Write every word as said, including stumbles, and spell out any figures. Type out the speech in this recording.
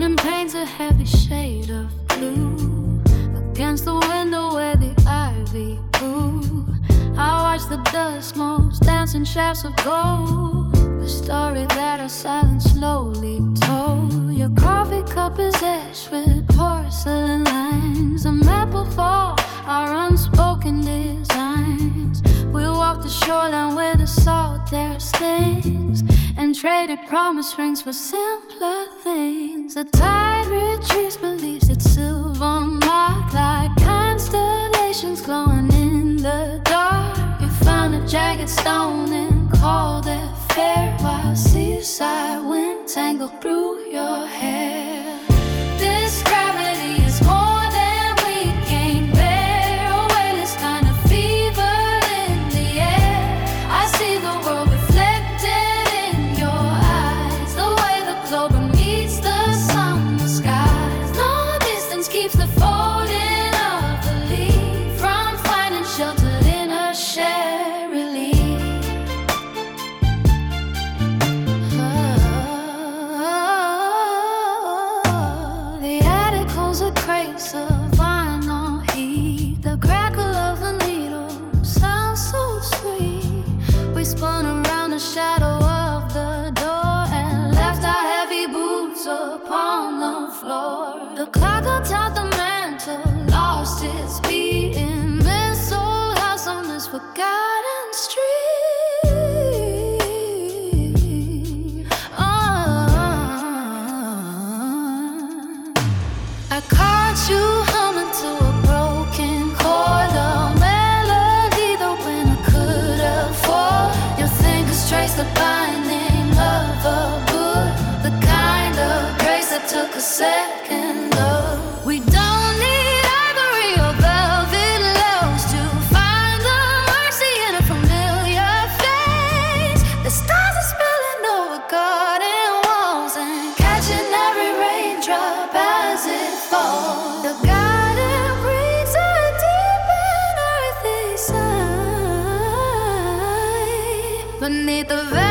morning paints a heavy shade of blue against the window where the ivy grew. I watch the dust motes dancing shafts of gold, the story that our silence slowly told. Your coffee cup is etched with porcelain lines, a map of all our unspoken designs. We walked the shoreline where the salt there stings, and traded promise rings for simpler things. The tide retreats, believes it's silver marked like constellations glowing in the dark. You found a jagged stone and called it fair, while seaside wind tangled through your hair. This gravity is more than we can bear, a weightless kind of fever in the air. I see the world reflected in your eyes, the way the globe meets the sun, the skies. No distance keeps the folding of the leaf from finding sheltered in a shared relief. Oh, the attic holds a crate of vinyl heat. The crackle of the needle sounds so sweet. We spun around the shadow of the door and left our heavy boots upon the floor. The clock atop the mantle lost its beat in this old house on this forgotten street. Oh, I caught you humming to a broken chord, a melody the winner could afford. Your fingers trace the binding of a book, the kind of grace that took a second love. We don't need ivory or velvet loaves to find the mercy in a familiar face. The stars are spilling over garden walls and catching every raindrop as it falls. The garden breathes a deep and earthy sigh beneath the veil.